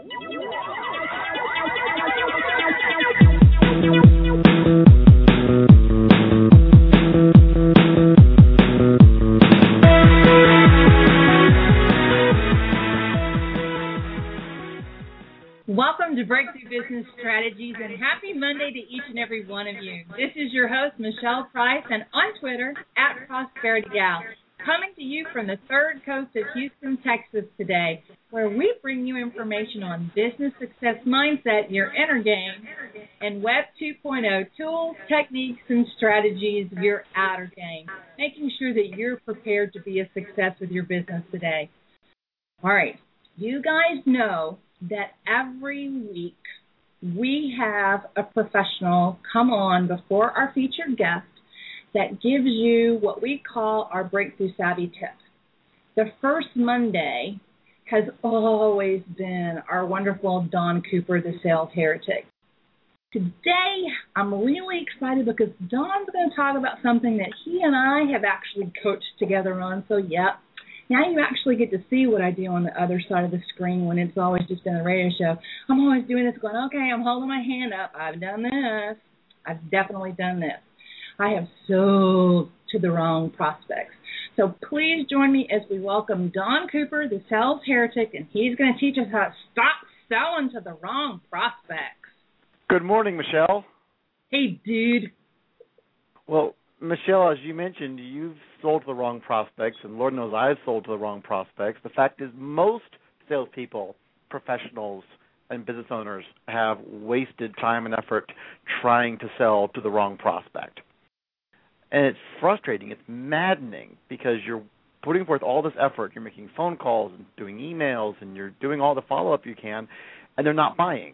Welcome to Breakthrough Business Strategies, and happy Monday to each and every one of you. This is your host, Michelle Price, and on Twitter, @ProsperityGal, coming to you from the third coast of Houston, Texas today, where we bring you information on business success mindset, your inner game, and Web 2.0 tools, techniques, and strategies, your outer game, making sure that you're prepared to be a success with your business today. All right, you guys know that every week we have a professional come on before our featured guest that gives you what we call our Breakthrough Savvy tips. The first Monday has always been our wonderful Don Cooper, the Sales Heretic. Today, I'm really excited because Don's going to talk about something that he and I have actually coached together on. So, now you actually get to see what I do on the other side of the screen when it's always just been a radio show. I'm always doing this going, okay, I'm holding my hand up. I've done this. I've definitely done this. I have sold to the wrong prospects. So please join me as we welcome Don Cooper, the Sales Heretic, and he's going to teach us how to stop selling to the wrong prospects. Good morning, Michelle. Hey, dude. Well, Michelle, as you mentioned, you've sold to the wrong prospects, and Lord knows I've sold to the wrong prospects. The fact is most salespeople, professionals, and business owners have wasted time and effort trying to sell to the wrong prospect. And it's frustrating. It's maddening because you're putting forth all this effort. You're making phone calls and doing emails, and you're doing all the follow-up you can, and they're not buying.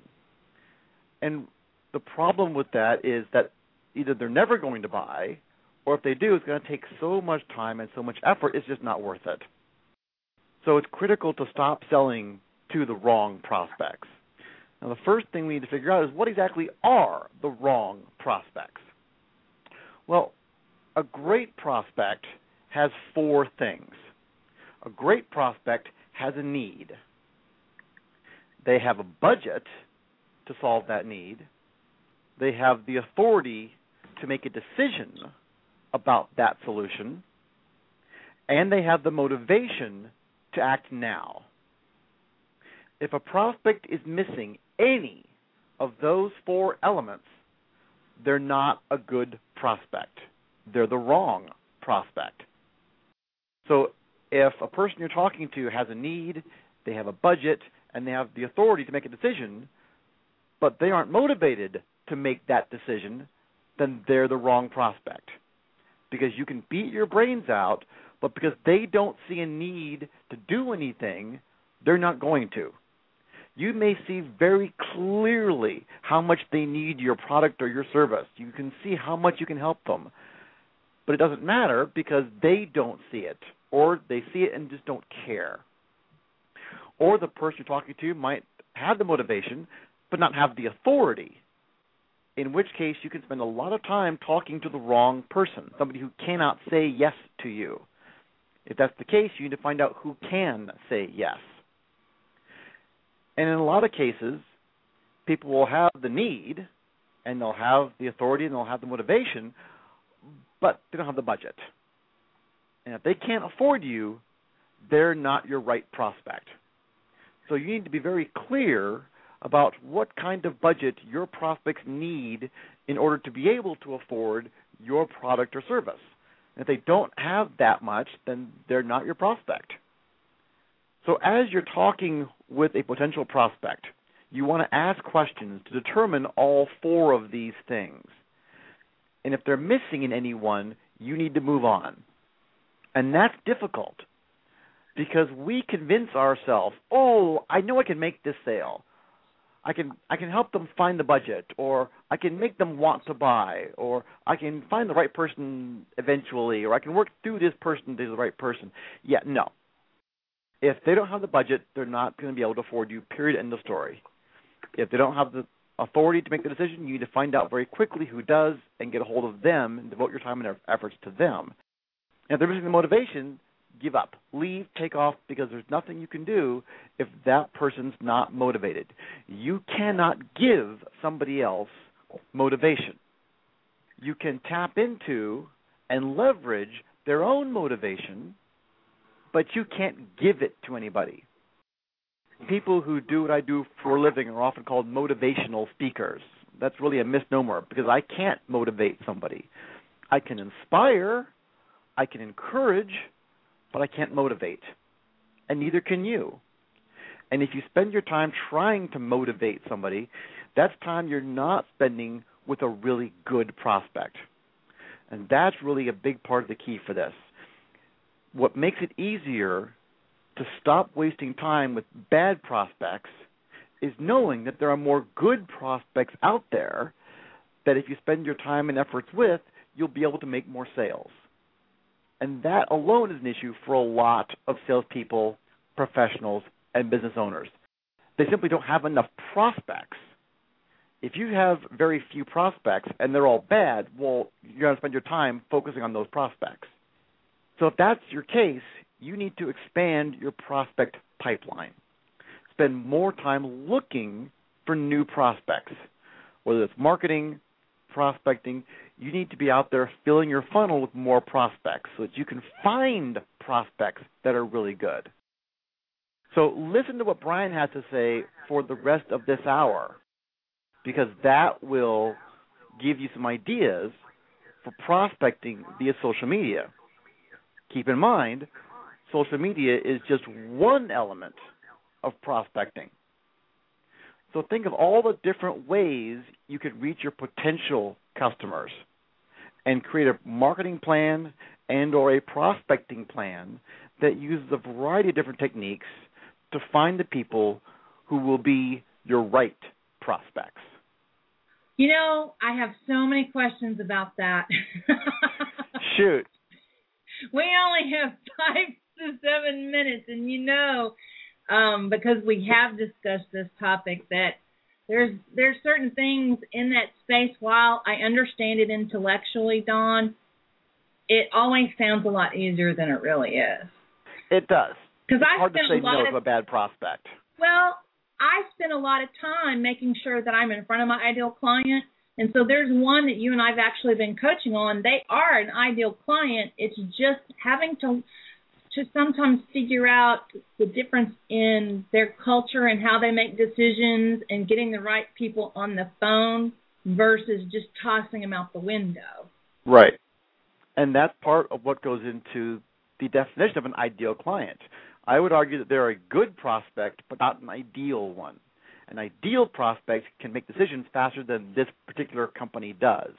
And the problem with that is that either they're never going to buy, or if they do, it's going to take so much time and so much effort, it's just not worth it. So it's critical to stop selling to the wrong prospects. Now, the first thing we need to figure out is what exactly are the wrong prospects? Well, a great prospect has four things. A great prospect has a need. They have a budget to solve that need. They have the authority to make a decision about that solution, and they have the motivation to act now. If a prospect is missing any of those four elements, they're not a good prospect. They're the wrong prospect. So if a person you're talking to has a need, they have a budget, and they have the authority to make a decision, but they aren't motivated to make that decision, then they're the wrong prospect. Because you can beat your brains out, but because they don't see a need to do anything, they're not going to. You may see very clearly how much they need your product or your service. You can see how much you can help them. But it doesn't matter because they don't see it, or they see it and just don't care. Or the person you're talking to might have the motivation, but not have the authority, in which case you can spend a lot of time talking to the wrong person, somebody who cannot say yes to you. If that's the case, you need to find out who can say yes. And in a lot of cases, people will have the need, and they'll have the authority, and they'll have the motivation, but they don't have the budget. And if they can't afford you, they're not your right prospect. So you need to be very clear about what kind of budget your prospects need in order to be able to afford your product or service. And if they don't have that much, then they're not your prospect. So as you're talking with a potential prospect, you want to ask questions to determine all four of these things. And if they're missing in any one, you need to move on. And that's difficult because we convince ourselves, oh, I know I can make this sale. I can help them find the budget, or I can make them want to buy, or I can find the right person eventually, or I can work through this person to be the right person. Yeah, no. If they don't have the budget, they're not going to be able to afford you, period, end of story. If they don't have the authority to make the decision, you need to find out very quickly who does and get a hold of them and devote your time and efforts to them. And if they're missing the motivation, give up, leave, take off, because there's nothing you can do if that person's not motivated. You cannot give somebody else motivation. You can tap into and leverage their own motivation, but you can't give it to anybody. People who do what I do for a living are often called motivational speakers. That's really a misnomer because I can't motivate somebody. I can inspire, I can encourage, but I can't motivate, and neither can you. And if you spend your time trying to motivate somebody, that's time you're not spending with a really good prospect. And that's really a big part of the key for this. What makes it easier to stop wasting time with bad prospects is knowing that there are more good prospects out there that if you spend your time and efforts with, you'll be able to make more sales. And that alone is an issue for a lot of salespeople, professionals, and business owners. They simply don't have enough prospects. If you have very few prospects and they're all bad, well, you're going to spend your time focusing on those prospects. So if that's your case, you need to expand your prospect pipeline. Spend more time looking for new prospects, whether it's marketing, prospecting. You need to be out there filling your funnel with more prospects so that you can find prospects that are really good. So listen to what Brian has to say for the rest of this hour, because that will give you some ideas for prospecting via social media. Keep in mind, social media is just one element of prospecting. So think of all the different ways you could reach your potential customers and create a marketing plan and or a prospecting plan that uses a variety of different techniques to find the people who will be your right prospects. You know, I have so many questions about that. Shoot. We only have 5 to 7 minutes, and you know, because we have discussed this topic, that there's certain things in that space. While I understand it intellectually, Don, it always sounds a lot easier than it really is. It does. Because it's hard to say no to a bad prospect. Well, I spend a lot of time making sure that I'm in front of my ideal client. And so there's one that you and I have actually been coaching on. They are an ideal client. It's just having to sometimes figure out the difference in their culture and how they make decisions and getting the right people on the phone versus just tossing them out the window. Right. And that's part of what goes into the definition of an ideal client. I would argue that they're a good prospect, but not an ideal one. An ideal prospect can make decisions faster than this particular company does.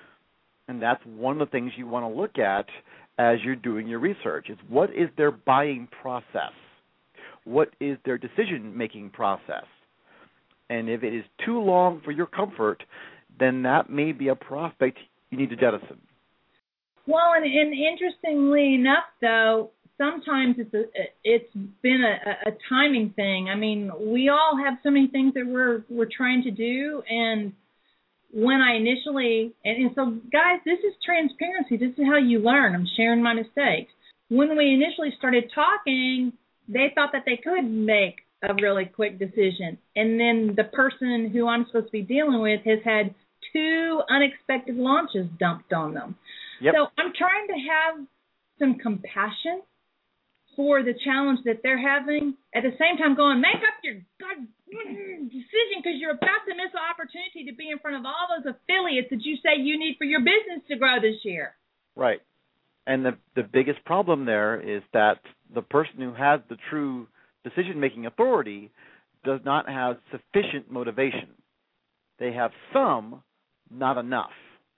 And that's one of the things you want to look at as you're doing your research, is what is their buying process? What is their decision-making process? And if it is too long for your comfort, then that may be a prospect you need to jettison. Well, and interestingly enough, though, sometimes it's been a timing thing. I mean, we all have so many things that we're trying to do, and when I initially, and so guys, this is transparency. This is how you learn. I'm sharing my mistakes. When we initially started talking, they thought that they could make a really quick decision, and then the person who I'm supposed to be dealing with has had 2 unexpected launches dumped on them. Yep. So I'm trying to have some compassion for the challenge that they're having, at the same time going, make up your decision, because you're about to miss the opportunity to be in front of all those affiliates that you say you need for your business to grow this year. Right. And the biggest problem there is that the person who has the true decision-making authority does not have sufficient motivation. They have some, not enough.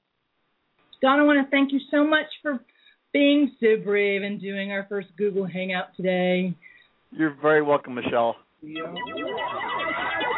Don, I want to thank you so much for being so brave and doing our first Google Hangout today. You're very welcome, Michelle. Yeah.